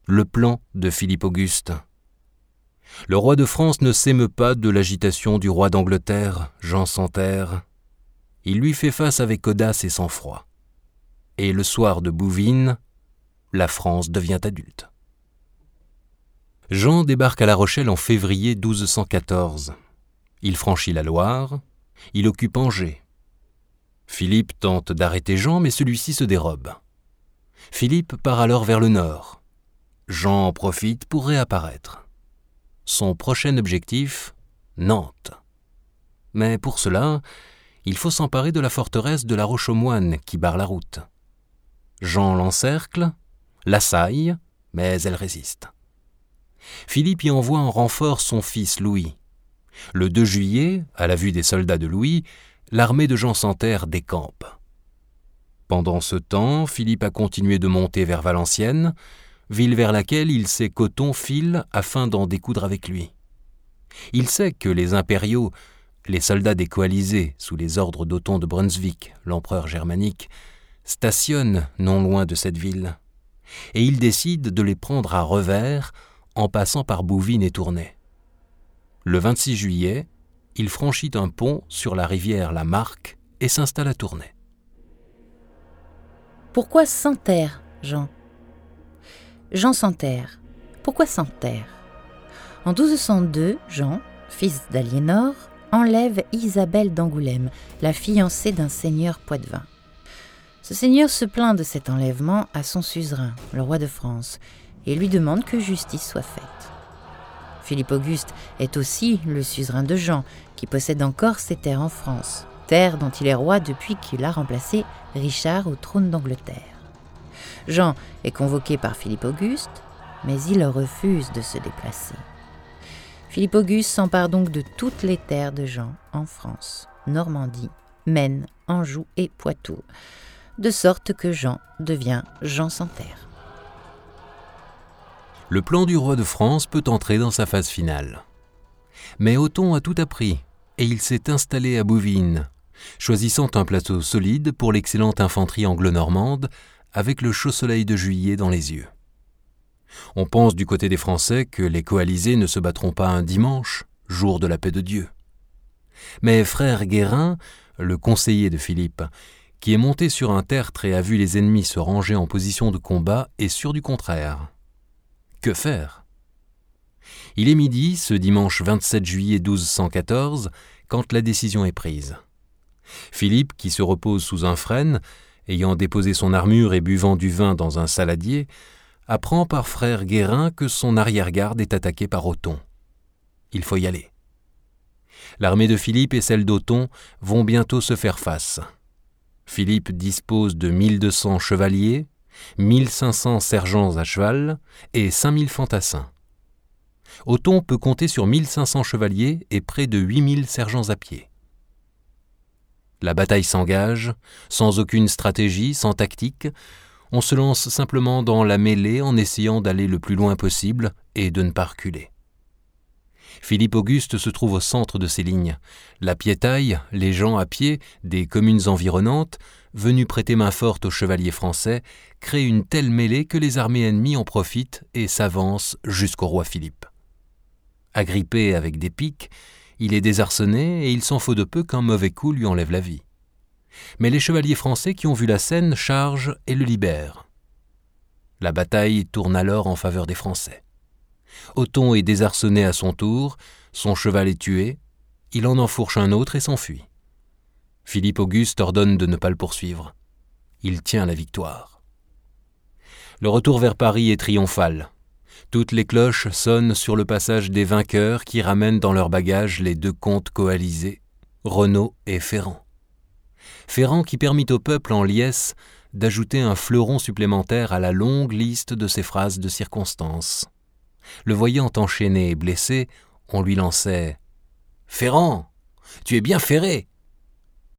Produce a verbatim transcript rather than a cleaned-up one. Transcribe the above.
le plan de Philippe Auguste. Le roi de France ne s'émeut pas de l'agitation du roi d'Angleterre, Jean sans Terre. Il lui fait face avec audace et sang-froid. Et le soir de Bouvines, la France devient adulte. Jean débarque à La Rochelle en février douze cent quatorze. Il franchit la Loire, il occupe Angers. Philippe tente d'arrêter Jean, mais celui-ci se dérobe. Philippe part alors vers le nord. Jean en profite pour réapparaître. Son prochain objectif, Nantes. Mais pour cela, il faut s'emparer de la forteresse de la Roche-aux-Moines qui barre la route. Jean l'encercle, l'assaille, mais elle résiste. Philippe y envoie en renfort son fils Louis. Le deux juillet, à la vue des soldats de Louis, l'armée de Jean sans Terre décampe. Pendant ce temps, Philippe a continué de monter vers Valenciennes, ville vers laquelle il sait qu'Othon file afin d'en découdre avec lui. Il sait que les impériaux, les soldats des coalisés sous les ordres d'Othon de Brunswick, l'empereur germanique, stationnent non loin de cette ville, et il décide de les prendre à revers en passant par Bouvines et Tournai. Le vingt-six juillet, il franchit un pont sur la rivière la Marque et s'installe à Tournai. Pourquoi sans terre, Jean ? Jean sans terre. Pourquoi sans terre ? En douze cent deux, Jean, fils d'Aliénor, enlève Isabelle d'Angoulême, la fiancée d'un seigneur poitevin. Ce seigneur se plaint de cet enlèvement à son suzerain, le roi de France, et lui demande que justice soit faite. Philippe Auguste est aussi le suzerain de Jean, qui possède encore ses terres en France, terres dont il est roi depuis qu'il a remplacé Richard au trône d'Angleterre. Jean est convoqué par Philippe Auguste, mais il refuse de se déplacer. Philippe Auguste s'empare donc de toutes les terres de Jean en France, Normandie, Maine, Anjou et Poitou, de sorte que Jean devient Jean sans Terre. Le plan du roi de France peut entrer dans sa phase finale. Mais Othon a tout appris et il s'est installé à Bouvines, choisissant un plateau solide pour l'excellente infanterie anglo-normande avec le chaud soleil de juillet dans les yeux. On pense du côté des Français que les coalisés ne se battront pas un dimanche, jour de la paix de Dieu. Mais frère Guérin, le conseiller de Philippe, qui est monté sur un tertre et a vu les ennemis se ranger en position de combat, est sûr du contraire. Que faire ? Il est midi, ce dimanche vingt-sept juillet douze cent quatorze, quand la décision est prise. Philippe, qui se repose sous un frêne, ayant déposé son armure et buvant du vin dans un saladier, apprend par frère Guérin que son arrière-garde est attaquée par Othon. Il faut y aller. L'armée de Philippe et celle d'Othon vont bientôt se faire face. Philippe dispose de mille deux cents chevaliers, mille cinq cents sergents à cheval et cinq mille fantassins. Othon peut compter sur mille cinq cents chevaliers et près de huit mille sergents à pied. La bataille s'engage, sans aucune stratégie, sans tactique. On se lance simplement dans la mêlée en essayant d'aller le plus loin possible et de ne pas reculer. Philippe Auguste se trouve au centre de ces lignes. La piétaille, les gens à pied des communes environnantes, venus prêter main forte aux chevaliers français, créent une telle mêlée que les armées ennemies en profitent et s'avancent jusqu'au roi Philippe. Agrippé avec des piques, il est désarçonné et il s'en faut de peu qu'un mauvais coup lui enlève la vie. Mais les chevaliers français qui ont vu la scène chargent et le libèrent. La bataille tourne alors en faveur des Français. Othon est désarçonné à son tour, son cheval est tué, il en enfourche un autre et s'enfuit. Philippe Auguste ordonne de ne pas le poursuivre. Il tient la victoire. Le retour vers Paris est triomphal. Toutes les cloches sonnent sur le passage des vainqueurs qui ramènent dans leur bagage les deux comtes coalisés, Renaud et Ferrand. Ferrand qui permit au peuple en liesse d'ajouter un fleuron supplémentaire à la longue liste de ses phrases de circonstance. Le voyant enchaîné et blessé, on lui lançait « Ferrand, tu es bien ferré !»